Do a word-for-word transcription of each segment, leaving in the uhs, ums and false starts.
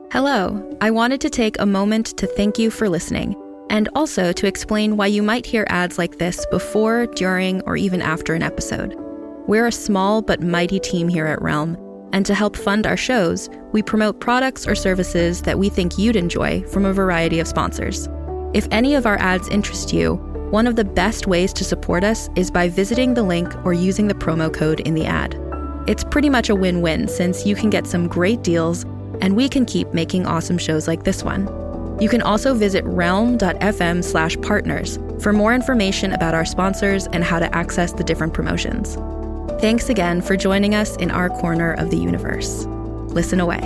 Hello, I wanted to take a moment to thank you for listening, and also to explain why you might hear ads like this before, during, or even after an episode. We're a small but mighty team here at Realm, and to help fund our shows, we promote products or services that we think you'd enjoy from a variety of sponsors. If any of our ads interest you, one of the best ways to support us is by visiting the link or using the promo code in the ad. It's pretty much a win-win since you can get some great deals and we can keep making awesome shows like this one. You can also visit realm.fm slash partners for more information about our sponsors and how to access the different promotions. Thanks again for joining us in our corner of the universe. Listen away.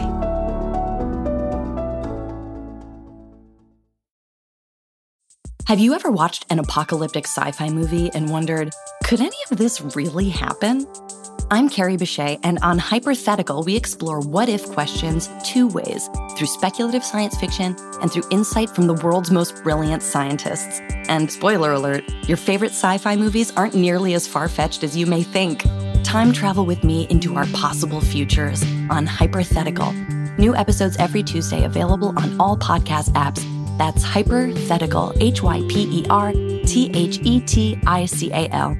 Have you ever watched an apocalyptic sci-fi movie and wondered, could any of this really happen? I'm Carrie Bechet, and on Hypothetical, we explore what-if questions two ways, through speculative science fiction and through insight from the world's most brilliant scientists. And spoiler alert, your favorite sci-fi movies aren't nearly as far-fetched as you may think. Time travel with me into our possible futures on Hypothetical. New episodes every Tuesday available on all podcast apps. That's Hypothetical, H Y P E R T H E T I C A L.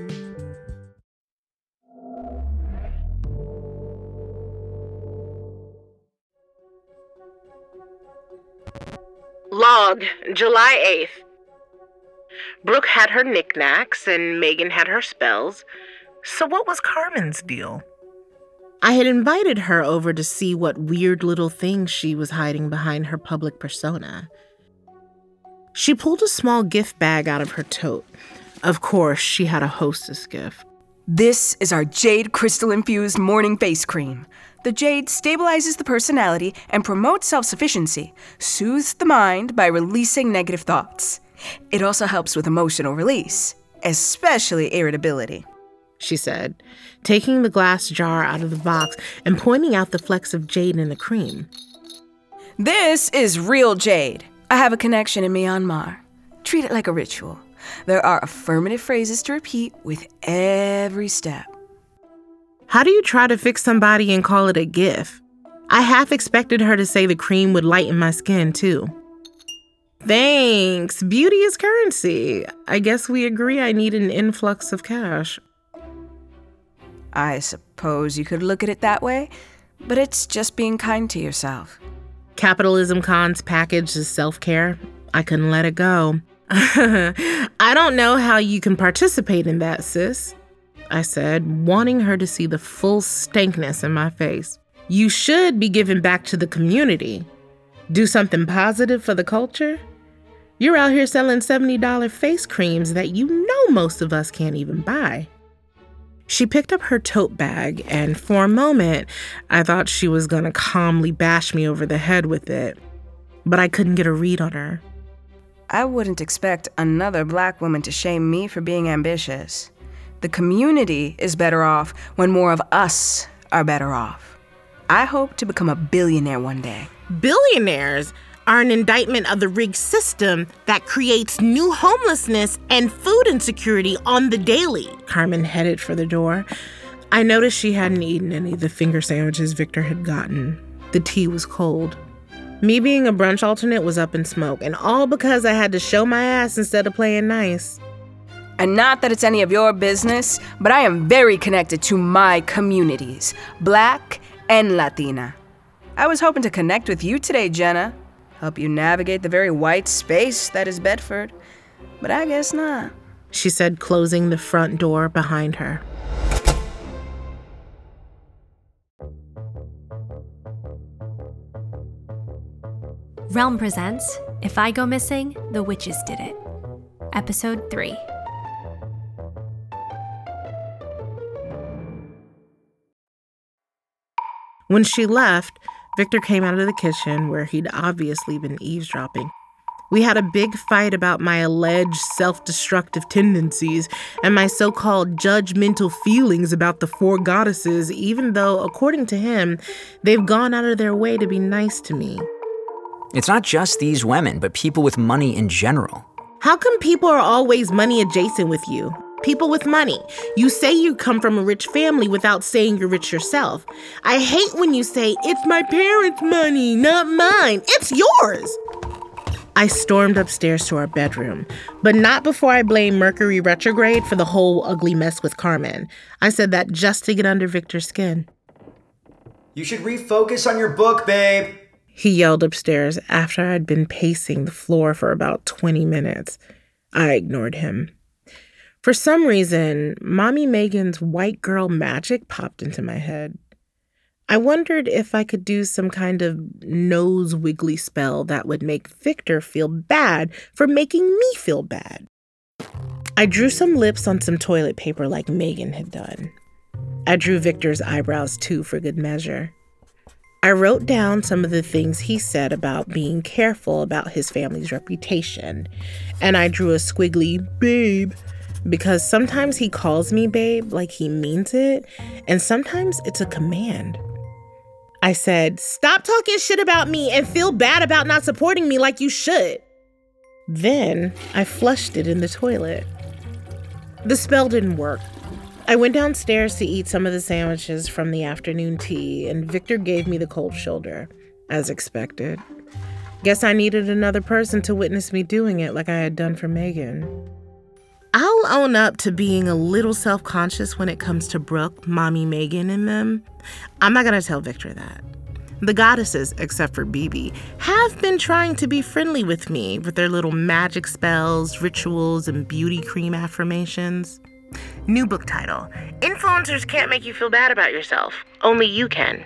Log, July eighth. Brooke had her knickknacks and Megan had her spells. So what was Carmen's deal? I had invited her over to see what weird little things she was hiding behind her public persona. She pulled a small gift bag out of her tote. Of course, she had a hostess gift. This is our Jade Crystal-infused morning face cream. The Jade stabilizes the personality and promotes self-sufficiency, soothes the mind by releasing negative thoughts. It also helps with emotional release, especially irritability, she said, taking the glass jar out of the box and pointing out the flecks of jade in the cream. This is real jade. I have a connection in Myanmar. Treat it like a ritual. There are affirmative phrases to repeat with every step. How do you try to fix somebody and call it a gift? I half expected her to say the cream would lighten my skin, too. Thanks. Beauty is currency. I guess we agree I need an influx of cash. I suppose you could look at it that way, but it's just being kind to yourself. Capitalism Con's package is self-care. I couldn't let it go. I don't know how you can participate in that, sis, I said, wanting her to see the full stankness in my face. You should be giving back to the community. Do something positive for the culture. You're out here selling seventy dollars face creams that you know most of us can't even buy. She picked up her tote bag, and for a moment, I thought she was going to calmly bash me over the head with it. But I couldn't get a read on her. I wouldn't expect another black woman to shame me for being ambitious. The community is better off when more of us are better off. I hope to become a billionaire one day. Billionaires are an indictment of the rigged system that creates new homelessness and food insecurity on the daily. Carmen headed for the door. I noticed she hadn't eaten any of the finger sandwiches Victor had gotten. The tea was cold. Me being a brunch alternate was up in smoke, and all because I had to show my ass instead of playing nice. And not that it's any of your business, but I am very connected to my communities, Black and Latina. I was hoping to connect with you today, Jenna. Help you navigate the very white space that is Bedford. But I guess not, she said, closing the front door behind her. Realm presents If I Go Missing, The Witches Did It. Episode three. When she left, Victor came out of the kitchen where he'd obviously been eavesdropping. We had a big fight about my alleged self-destructive tendencies and my so-called judgmental feelings about the four goddesses, even though, according to him, they've gone out of their way to be nice to me. It's not just these women, but people with money in general. How come people are always money adjacent with you? people with money. You say you come from a rich family without saying you're rich yourself. I hate when you say, it's my parents' money, not mine. It's yours. I stormed upstairs to our bedroom, but not before I blamed Mercury retrograde for the whole ugly mess with Carmen. I said that just to get under Victor's skin. You should refocus on your book, babe. He yelled upstairs after I'd been pacing the floor for about twenty minutes. I ignored him. For some reason, Mommy Megan's white girl magic popped into my head. I wondered if I could do some kind of nose wiggly spell that would make Victor feel bad for making me feel bad. I drew some lips on some toilet paper like Megan had done. I drew Victor's eyebrows too for good measure. I wrote down some of the things he said about being careful about his family's reputation, and I drew a squiggly babe because sometimes he calls me babe like he means it, and sometimes it's a command. I said, stop talking shit about me and feel bad about not supporting me like you should. Then I flushed it in the toilet. The spell didn't work. I went downstairs to eat some of the sandwiches from the afternoon tea, and Victor gave me the cold shoulder, as expected. Guess I needed another person to witness me doing it like I had done for Megan. I'll own up to being a little self-conscious when it comes to Brooke, Mommy Megan, and them. I'm not going to tell Victor that. The goddesses, except for BB, have been trying to be friendly with me with their little magic spells, rituals, and beauty cream affirmations. New book title, Influencers Can't Make You Feel Bad About Yourself. Only you can.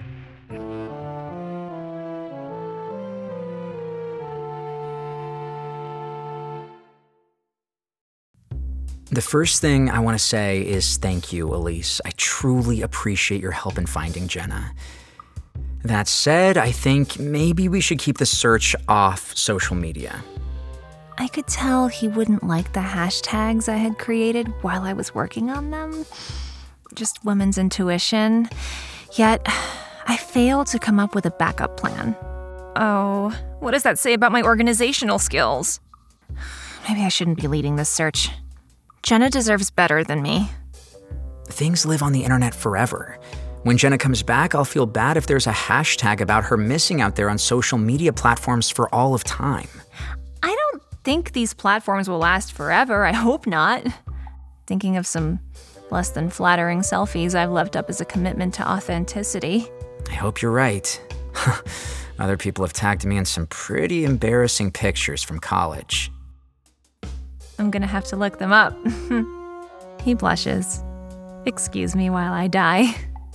The first thing I want to say is thank you, Elise. I truly appreciate your help in finding Jenna. That said, I think maybe we should keep the search off social media. I could tell he wouldn't like the hashtags I had created while I was working on them. Just women's intuition. Yet, I failed to come up with a backup plan. Oh, what does that say about my organizational skills? Maybe I shouldn't be leading this search. Jenna deserves better than me. Things live on the internet forever. When Jenna comes back, I'll feel bad if there's a hashtag about her missing out there on social media platforms for all of time. I don't think these platforms will last forever. I hope not. Thinking of some less than flattering selfies I've left up as a commitment to authenticity. I hope you're right. Other people have tagged me in some pretty embarrassing pictures from college. I'm gonna have to look them up. He blushes. Excuse me while I die.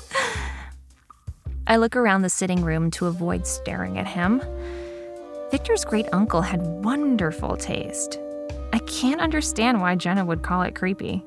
I look around the sitting room to avoid staring at him. Victor's great uncle had wonderful taste. I can't understand why Jenna would call it creepy.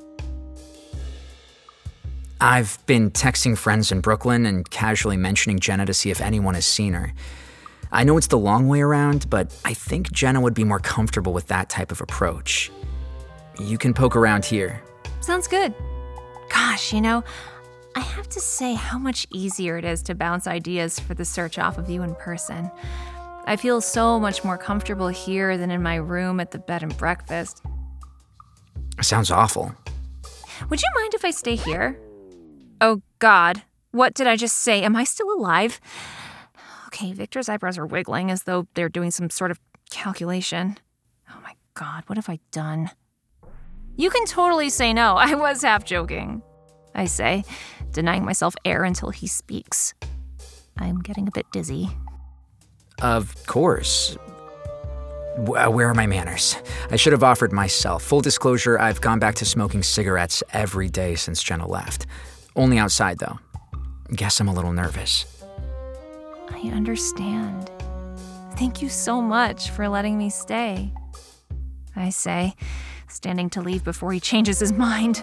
I've been texting friends in Brooklyn and casually mentioning Jenna to see if anyone has seen her. I know it's the long way around, but I think Jenna would be more comfortable with that type of approach. You can poke around here. Sounds good. Gosh, you know, I have to say how much easier it is to bounce ideas for the search off of you in person. I feel so much more comfortable here than in my room at the bed and breakfast. Sounds awful. Would you mind if I stay here? Oh, God. What did I just say? Am I still alive? Okay, Victor's eyebrows are wiggling as though they're doing some sort of calculation. Oh, my God. What have I done? You can totally say no. I was half joking, I say, denying myself air until he speaks. I'm getting a bit dizzy. Of course. W- where are my manners? I should have offered myself. Full disclosure, I've gone back to smoking cigarettes every day since Jenna left. Only outside, though. Guess I'm a little nervous. I understand. Thank you so much for letting me stay, I say, standing to leave before he changes his mind.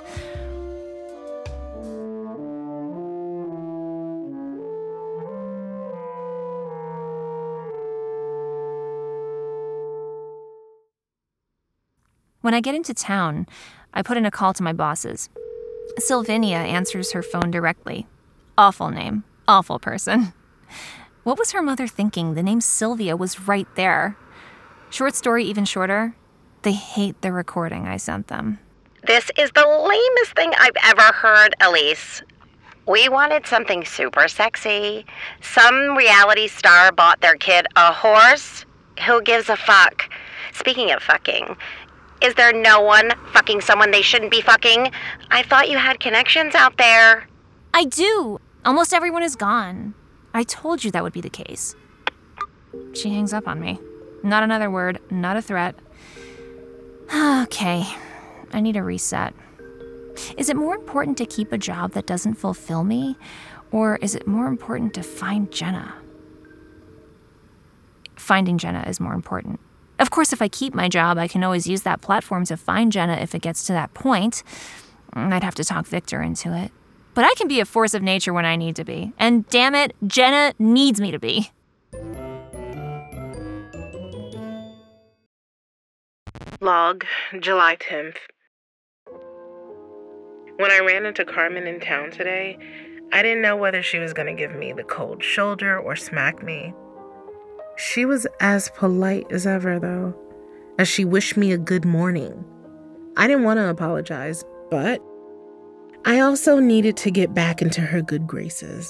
When I get into town, I put in a call to my bosses. Sylvinia answers her phone directly. Awful name. Awful person. What was her mother thinking? The name Sylvia was right there. Short story even shorter. They hate the recording I sent them. This is the lamest thing I've ever heard, Elise. We wanted something super sexy. Some reality star bought their kid a horse. Who gives a fuck? Speaking of fucking, is there no one fucking someone they shouldn't be fucking? I thought you had connections out there. I do. Almost everyone is gone. I told you that would be the case. She hangs up on me. Not another word, not a threat. Okay, I need a reset. Is it more important to keep a job that doesn't fulfill me, or is it more important to find Jenna? Finding Jenna is more important. Of course, if I keep my job, I can always use that platform to find Jenna if it gets to that point. I'd have to talk Victor into it. But I can be a force of nature when I need to be. And damn it, Jenna needs me to be. Log, July tenth. When I ran into Carmen in town today, I didn't know whether she was going to give me the cold shoulder or smack me. She was as polite as ever, though, as she wished me a good morning. I didn't want to apologize, but I also needed to get back into her good graces.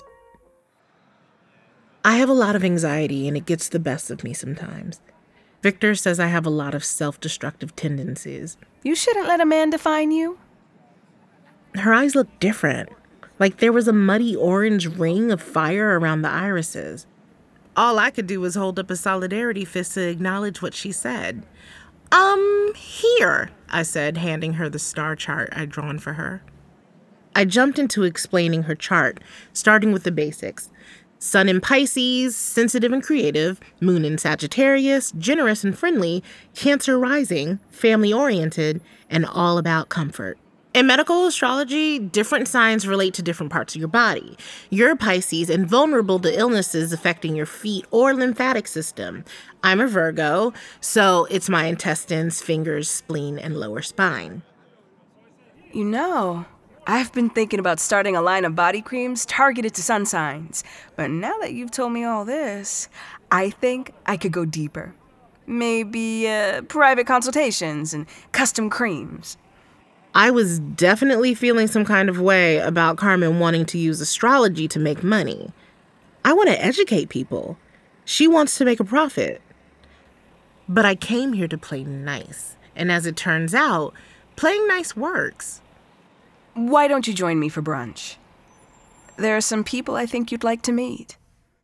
I have a lot of anxiety, and it gets the best of me sometimes. Victor says I have a lot of self-destructive tendencies. You shouldn't let a man define you. Her eyes look different, like there was a muddy orange ring of fire around the irises. All I could do was hold up a solidarity fist to acknowledge what she said. Um, here, I said, handing her the star chart I'd drawn for her. I jumped into explaining her chart, starting with the basics. Sun in Pisces, sensitive and creative, moon in Sagittarius, generous and friendly, Cancer rising, family-oriented, and all about comfort. In medical astrology, different signs relate to different parts of your body. You're a Pisces and vulnerable to illnesses affecting your feet or lymphatic system. I'm a Virgo, so it's my intestines, fingers, spleen, and lower spine. You know, I've been thinking about starting a line of body creams targeted to sun signs. But now that you've told me all this, I think I could go deeper. Maybe uh, private consultations and custom creams. I was definitely feeling some kind of way about Carmen wanting to use astrology to make money. I want to educate people. She wants to make a profit. But I came here to play nice. And as it turns out, playing nice works. Why don't you join me for brunch? There are some people I think you'd like to meet.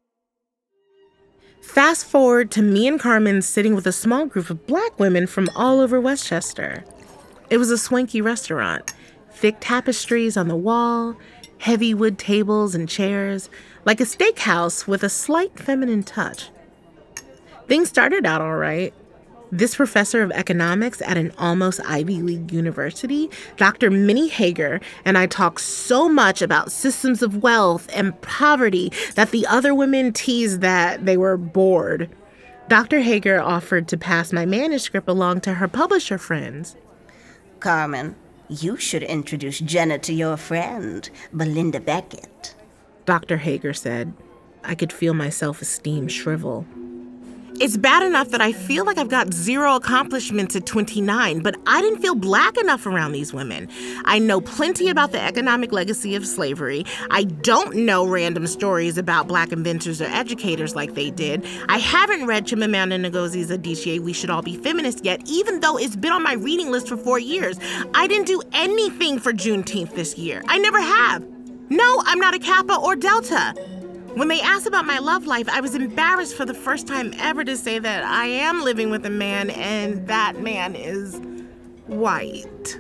Fast forward to me and Carmen sitting with a small group of black women from all over Westchester. It was a swanky restaurant, thick tapestries on the wall, heavy wood tables and chairs, like a steakhouse with a slight feminine touch. Things started out all right. This professor of economics at an almost Ivy League university, Doctor Minnie Hager, and I talked so much about systems of wealth and poverty that the other women teased that they were bored. Doctor Hager offered to pass my manuscript along to her publisher friends. Carmen, you should introduce Jenna to your friend, Belinda Beckett. Doctor Hager said. I could feel my self-esteem shrivel. It's bad enough that I feel like I've got zero accomplishments at twenty-nine, but I didn't feel black enough around these women. I know plenty about the economic legacy of slavery. I don't know random stories about black inventors or educators like they did. I haven't read Chimamanda Ngozi's Adichie, We Should All Be Feminists yet, even though it's been on my reading list for four years. I didn't do anything for Juneteenth this year. I never have. No, I'm not a Kappa or Delta. When they asked about my love life, I was embarrassed for the first time ever to say that I am living with a man and that man is white.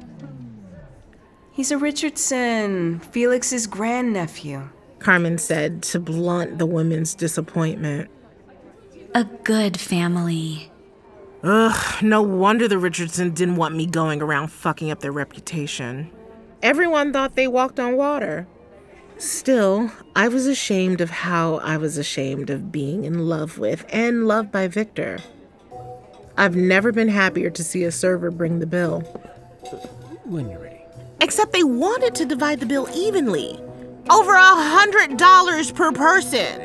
He's a Richardson, Felix's grandnephew, Carmen said to blunt the women's disappointment. A good family. Ugh, no wonder the Richardsons didn't want me going around fucking up their reputation. Everyone thought they walked on water. Still, I was ashamed of how I was ashamed of being in love with and loved by Victor. I've never been happier to see a server bring the bill. When you're ready. Except they wanted to divide the bill evenly. Over a hundred dollars per person.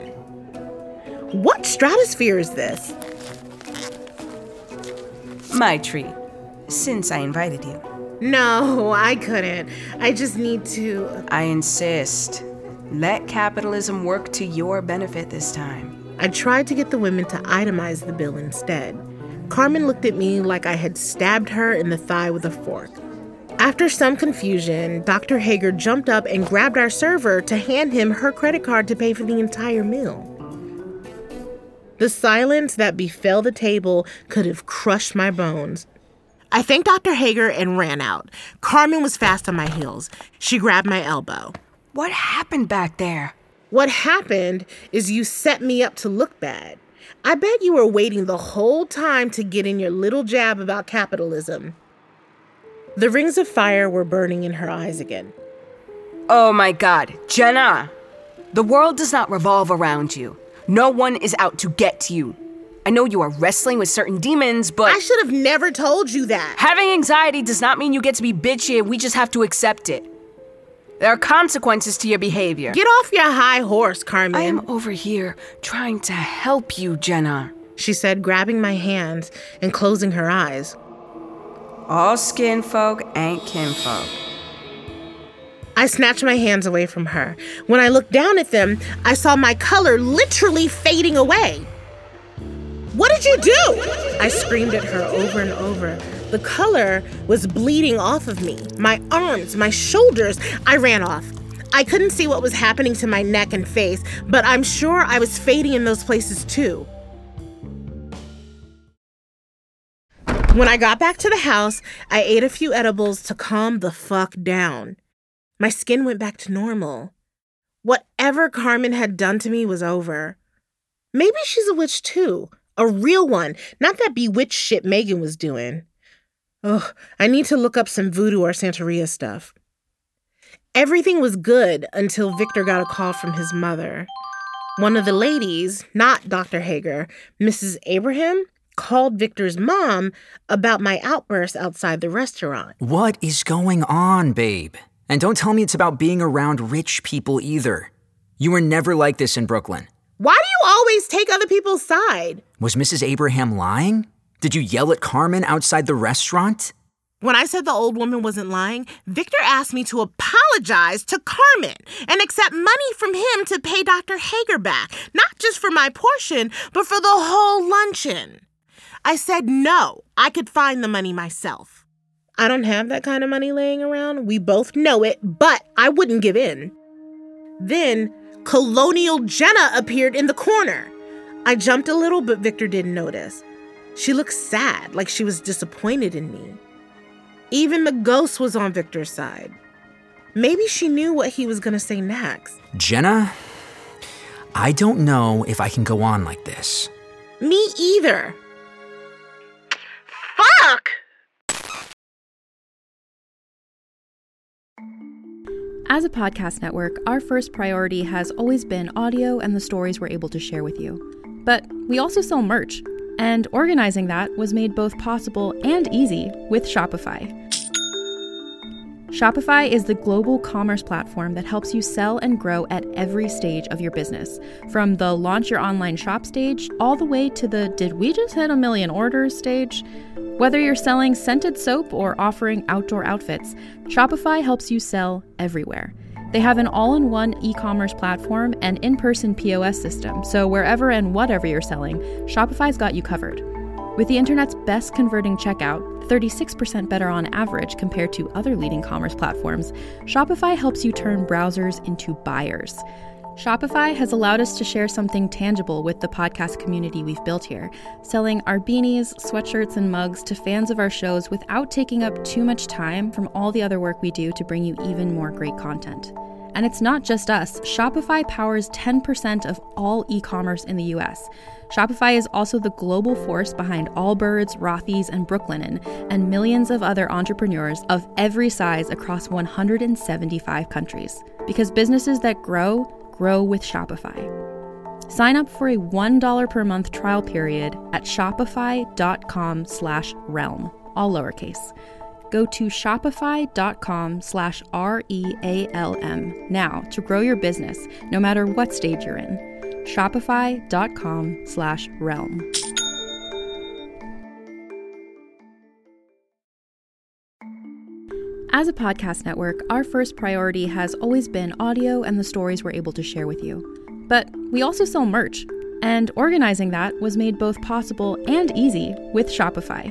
What stratosphere is this? My treat, since I invited you. No, I couldn't. I just need to... I insist. Let capitalism work to your benefit this time. I tried to get the women to itemize the bill instead. Carmen looked at me like I had stabbed her in the thigh with a fork. After some confusion, Doctor Hager jumped up and grabbed our server to hand him her credit card to pay for the entire meal. The silence that befell the table could have crushed my bones. I thanked Doctor Hager and ran out. Carmen was fast on my heels. She grabbed my elbow. What happened back there? What happened is you set me up to look bad. I bet you were waiting the whole time to get in your little jab about capitalism. The rings of fire were burning in her eyes again. Oh my God, Jenna! The world does not revolve around you. No one is out to get you. I know you are wrestling with certain demons, but... I should have never told you that. Having anxiety does not mean you get to be bitchy and we just have to accept it. There are consequences to your behavior. Get off your high horse, Carmen. I am over here trying to help you, Jenna, she said, grabbing my hands and closing her eyes. All skin folk ain't kinfolk. I snatched my hands away from her. When I looked down at them, I saw my color literally fading away. What did you do? I screamed at her over and over. The color was bleeding off of me, my arms, my shoulders. I ran off. I couldn't see what was happening to my neck and face, but I'm sure I was fading in those places too. When I got back to the house, I ate a few edibles to calm the fuck down. My skin went back to normal. Whatever Carmen had done to me was over. Maybe she's a witch too, a real one, not that bewitched shit Megan was doing. Ugh, I need to look up some voodoo or Santeria stuff. Everything was good until Victor got a call from his mother. One of the ladies, not Doctor Hager, Missus Abraham, called Victor's mom about my outburst outside the restaurant. What is going on, babe? And don't tell me it's about being around rich people either. You were never like this in Brooklyn. Why do you always take other people's side? Was Missus Abraham lying? Did you yell at Carmen outside the restaurant? When I said the old woman wasn't lying, Victor asked me to apologize to Carmen and accept money from him to pay Doctor Hager back, not just for my portion, but for the whole luncheon. I said no, I could find the money myself. I don't have that kind of money laying around. We both know it, but I wouldn't give in. Then, Colonial Jenna appeared in the corner. I jumped a little, but Victor didn't notice. She looked sad, like she was disappointed in me. Even the ghost was on Victor's side. Maybe she knew what he was going to say next. Jenna, I don't know if I can go on like this. Me either. Fuck! As a podcast network, our first priority has always been audio and the stories we're able to share with you. But we also sell merch, and organizing that was made both possible and easy with Shopify. Shopify is the global commerce platform that helps you sell and grow at every stage of your business, from the launch your online shop stage all the way to the did we just hit a million orders stage. Whether you're selling scented soap or offering outdoor outfits, Shopify helps you sell everywhere. They have an all-in-one e-commerce platform and in-person P O S system, so wherever and whatever you're selling, Shopify's got you covered. With the internet's best converting checkout, thirty-six percent better on average compared to other leading commerce platforms, Shopify helps you turn browsers into buyers. Shopify has allowed us to share something tangible with the podcast community we've built here, selling our beanies, sweatshirts, and mugs to fans of our shows without taking up too much time from all the other work we do to bring you even more great content. And it's not just us. Shopify powers ten percent of all e-commerce in the U S. Shopify is also the global force behind Allbirds, Rothy's, and Brooklinen, and millions of other entrepreneurs of every size across one hundred seventy-five countries. Because businesses that grow, grow with Shopify. Sign up for a one dollar per month trial period at shopify.com slash realm, all lowercase. Go to shopify.com slash R-E-A-L-M now to grow your business, no matter what stage you're in. Shopify.com slash realm. As a podcast network, our first priority has always been audio and the stories we're able to share with you. But we also sell merch, and organizing that was made both possible and easy with Shopify.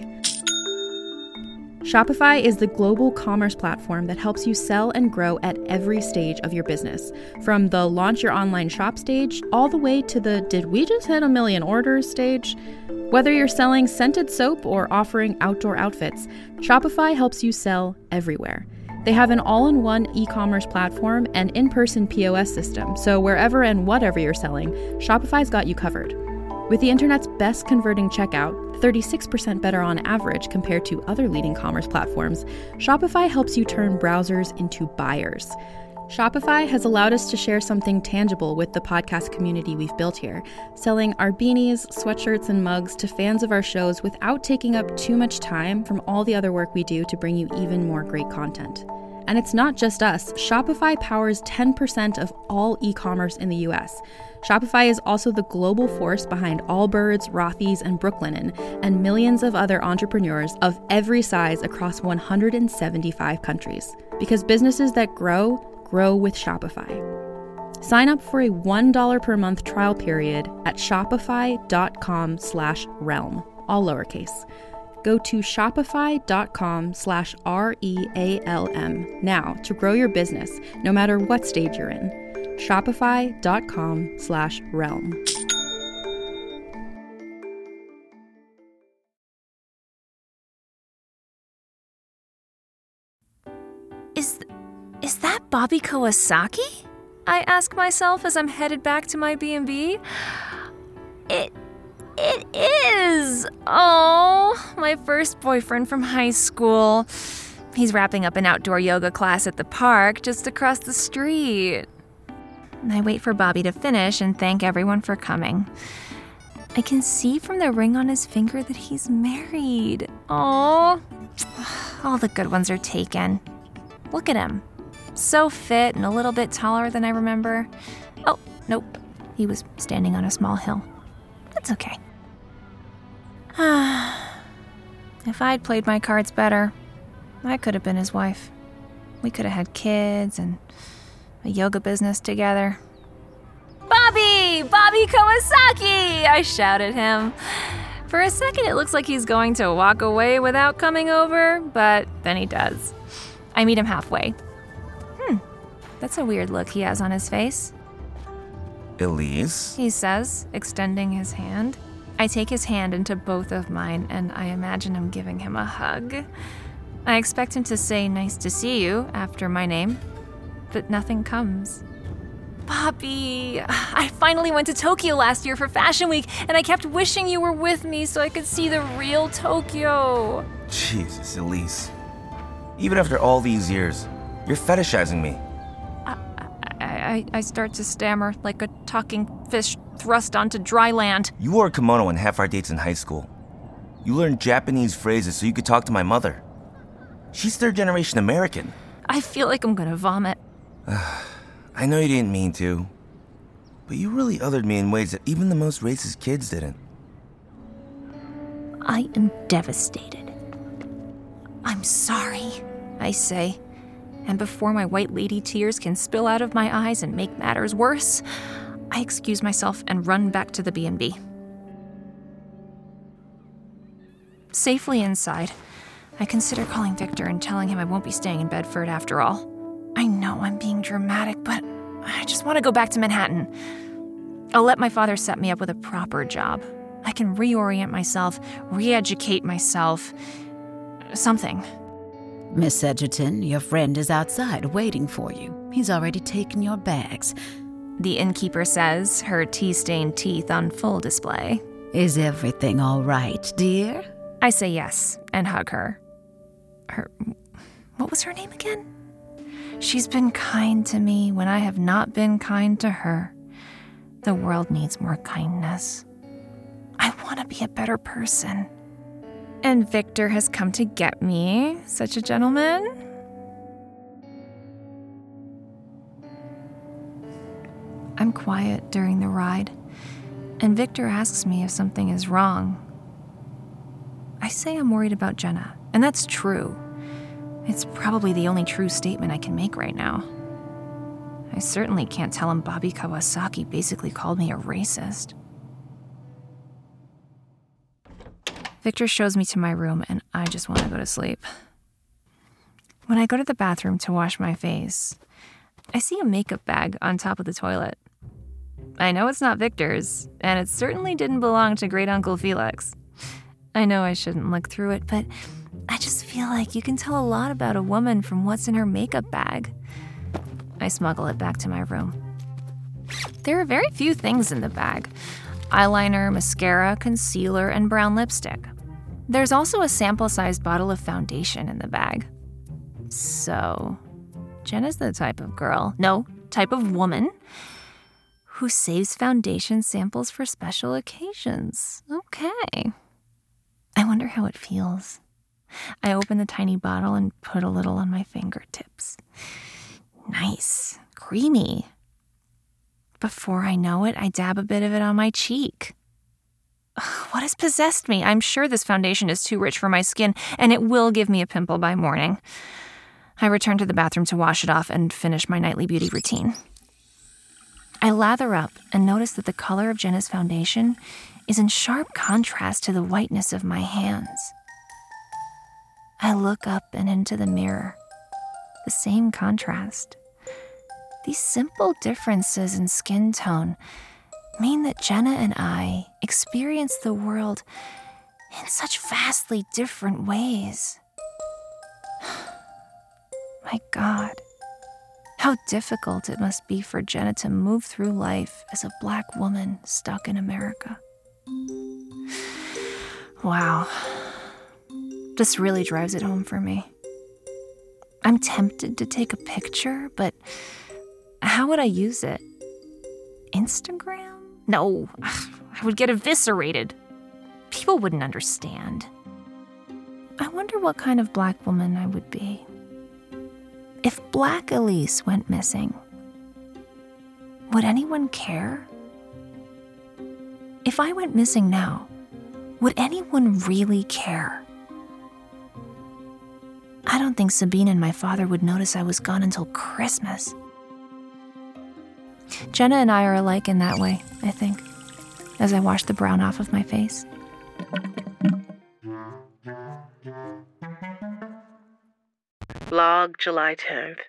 Shopify is the global commerce platform that helps you sell and grow at every stage of your business, from the launch your online shop stage all the way to the did we just hit a million orders stage. Whether you're selling scented soap or offering outdoor outfits, Shopify helps you sell everywhere. They have an all-in-one e-commerce platform and in-person P O S system, so wherever and whatever you're selling, Shopify's got you covered. With the internet's best converting checkout, thirty-six percent better on average compared to other leading commerce platforms, Shopify helps you turn browsers into buyers. Shopify has allowed us to share something tangible with the podcast community we've built here, selling our beanies, sweatshirts, and mugs to fans of our shows without taking up too much time from all the other work we do to bring you even more great content. And it's not just us. Shopify powers ten percent of all e-commerce in the U S. Shopify is also the global force behind Allbirds, Rothy's, and Brooklinen, and millions of other entrepreneurs of every size across one hundred seventy-five countries. Because businesses that grow, grow with Shopify. Sign up for a one dollar per month trial period at shopify.com slash realm, all lowercase. Go to shopify.com slash R-E-A-L-M now to grow your business, no matter what stage you're in. Shopify.com slash realm. Is, th- is that Bobby Kawasaki? I ask myself as I'm headed back to my B and B. It... It is! Oh, my first boyfriend from high school. He's wrapping up an outdoor yoga class at the park just across the street. I wait for Bobby to finish and thank everyone for coming. I can see from the ring on his finger that he's married. Oh, all the good ones are taken. Look at him. So fit and a little bit taller than I remember. Oh, nope. He was standing on a small hill. That's okay. If I'd played my cards better, I could have been his wife. We could have had kids and a yoga business together. Bobby! Bobby Kawasaki! I shout at him. For a second, it looks like he's going to walk away without coming over, but then he does. I meet him halfway. Hmm, that's a weird look he has on his face. Elise? He says, extending his hand. I take his hand into both of mine, and I imagine him giving him a hug. I expect him to say, "Nice to see you," after my name, but nothing comes. Bobby, I finally went to Tokyo last year for Fashion Week, and I kept wishing you were with me so I could see the real Tokyo. Jesus, Elise. Even after all these years, you're fetishizing me. I, I, I start to stammer like a talking fish thrust onto dry land. You wore a kimono on half our dates in high school. You learned Japanese phrases so you could talk to my mother. She's third generation American. I feel like I'm gonna vomit. I know you didn't mean to, but you really othered me in ways that even the most racist kids didn't. I am devastated. I'm sorry, I say. And before my white lady tears can spill out of my eyes and make matters worse, I excuse myself and run back to the B and B. Safely inside, I consider calling Victor and telling him I won't be staying in Bedford after all. I know I'm being dramatic, but I just want to go back to Manhattan. I'll let my father set me up with a proper job. I can reorient myself, re-educate myself. Something. Miss Edgerton, your friend is outside waiting for you. He's already taken your bags. The innkeeper says, her tea-stained teeth on full display. Is everything all right, dear? I say yes and hug her. Her... What was her name again? She's been kind to me when I have not been kind to her. The world needs more kindness. I want to be a better person. And Victor has come to get me, such a gentleman. I'm quiet during the ride, and Victor asks me if something is wrong. I say I'm worried about Jenna, and that's true. It's probably the only true statement I can make right now. I certainly can't tell him Bobby Kawasaki basically called me a racist. Victor shows me to my room, and I just want to go to sleep. When I go to the bathroom to wash my face, I see a makeup bag on top of the toilet. I know it's not Victor's, and it certainly didn't belong to Great Uncle Felix. I know I shouldn't look through it, but I just feel like you can tell a lot about a woman from what's in her makeup bag. I smuggle it back to my room. There are very few things in the bag: eyeliner, mascara, concealer, and brown lipstick. There's also a sample-sized bottle of foundation in the bag. So, Jenna's the type of girl, no, type of woman, who saves foundation samples for special occasions. Okay. I wonder how it feels. I open the tiny bottle and put a little on my fingertips. Nice, creamy. Before I know it, I dab a bit of it on my cheek. Ugh, what has possessed me? I'm sure this foundation is too rich for my skin, and it will give me a pimple by morning. I return to the bathroom to wash it off and finish my nightly beauty routine. I lather up and notice that the color of Jenna's foundation is in sharp contrast to the whiteness of my hands. I look up and into the mirror. The same contrast. These simple differences in skin tone mean that Jenna and I experience the world in such vastly different ways. My God, how difficult it must be for Jenna to move through life as a Black woman stuck in America. Wow. This really drives it home for me. I'm tempted to take a picture, but how would I use it? Instagram? No, I would get eviscerated. People wouldn't understand. I wonder what kind of Black woman I would be. If Black Elise went missing, would anyone care? If I went missing now, would anyone really care? I don't think Sabine and my father would notice I was gone until Christmas. Jenna and I are alike in that way, I think, as I wash the brown off of my face. Log, July tenth.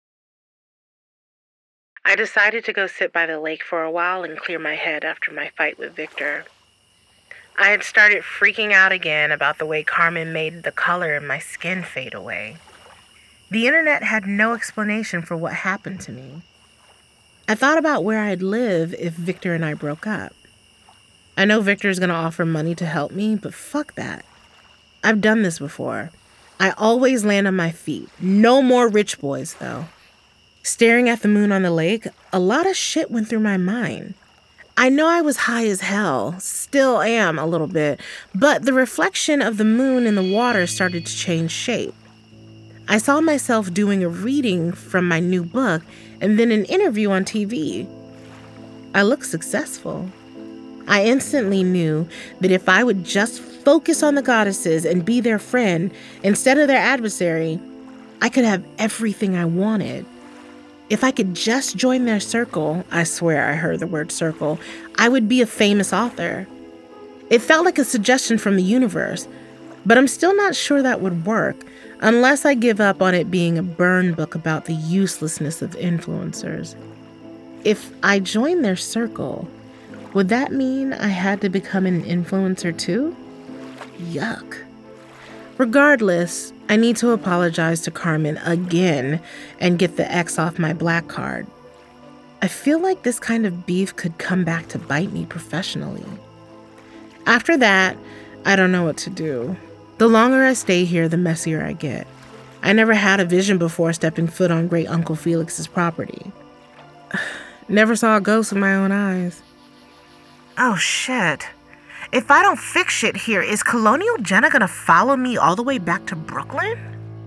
I decided to go sit by the lake for a while and clear my head after my fight with Victor. I had started freaking out again about the way Carmen made the color in my skin fade away. The internet had no explanation for what happened to me. I thought about where I'd live if Victor and I broke up. I know Victor's gonna offer money to help me, but fuck that. I've done this before. I always land on my feet. No more rich boys, though. Staring at the moon on the lake, a lot of shit went through my mind. I know I was high as hell, still am a little bit, but the reflection of the moon in the water started to change shape. I saw myself doing a reading from my new book and then an interview on T V. I looked successful. I instantly knew that if I would just focus on the goddesses and be their friend instead of their adversary, I could have everything I wanted. If I could just join their circle, I swear I heard the word circle, I would be a famous author. It felt like a suggestion from the universe, but I'm still not sure that would work unless I give up on it being a burn book about the uselessness of influencers. If I joined their circle, would that mean I had to become an influencer too? Yuck. Regardless, I need to apologize to Carmen again and get the X off my black card. I feel like this kind of beef could come back to bite me professionally. After that, I don't know what to do. The longer I stay here, the messier I get. I never had a vision before stepping foot on Great Uncle Felix's property. Never saw a ghost with my own eyes. Oh shit. If I don't fix shit here, is Colonial Jenna gonna follow me all the way back to Brooklyn?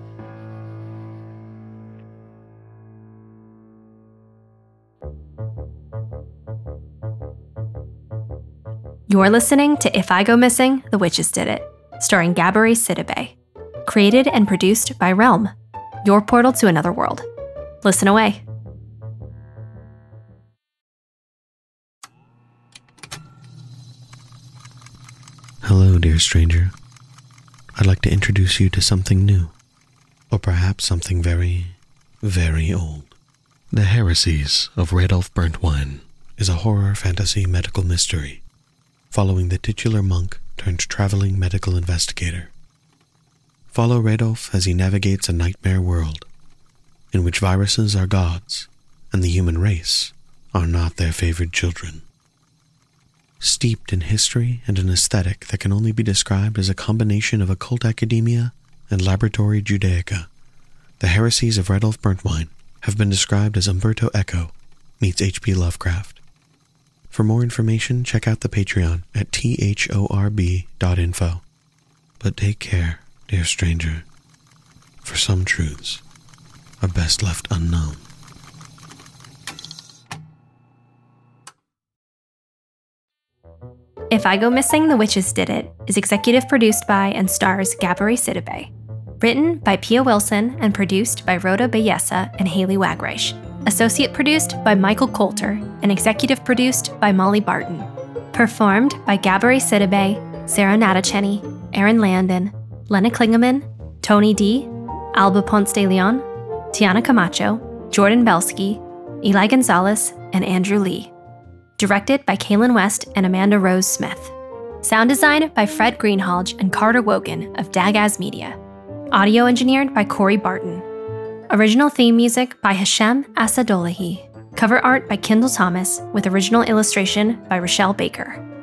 You're listening to If I Go Missing, The Witches Did It, starring Gabourey Sidibe. Created and produced by Realm. your portal to another world. Listen away. Hello, dear stranger. I'd like to introduce you to something new, or perhaps something very, very old. The Heresies of Radolf Burntwine is a horror fantasy medical mystery, following the titular monk turned traveling medical investigator. Follow Radolf as he navigates a nightmare world, in which viruses are gods, and the human race are not their favored children. Steeped in history and an aesthetic that can only be described as a combination of occult academia and laboratory Judaica, the Heresies of Radolf Burntwine have been described as Umberto Eco meets H P Lovecraft. For more information, check out the Patreon at thorb dot info. But take care, dear stranger, for some truths are best left unknown. If I Go Missing, The Witches Did It is executive produced by and stars Gabourey Sidibe. Written by Pia Wilson and produced by Rhoda Bayessa and Haley Wagreich. Associate produced by Michael Coulter and executive produced by Molly Barton. Performed by Gabourey Sidibe, Sarah Natacheni, Aaron Landon, Lena Klingeman, Tony D, Alba Ponce de Leon, Tiana Camacho, Jordan Belsky, Eli Gonzalez, and Andrew Lee. Directed by Kaylin West and Amanda Rose Smith. Sound design by Fred Greenhalgh and Carter Wogan of Dagaz Media. Audio engineered by Corey Barton. Original theme music by Hashem Asadolahi. Cover art by Kendall Thomas with original illustration by Rochelle Baker.